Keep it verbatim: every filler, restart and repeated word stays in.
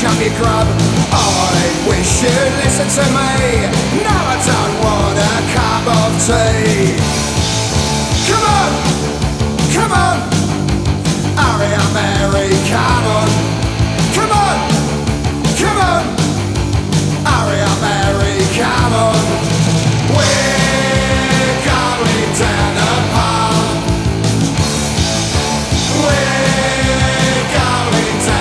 up your grub. I wish you'd listen to me. No, I don't want a cup of tea. Come on, come on, hurry up, Mary, come on.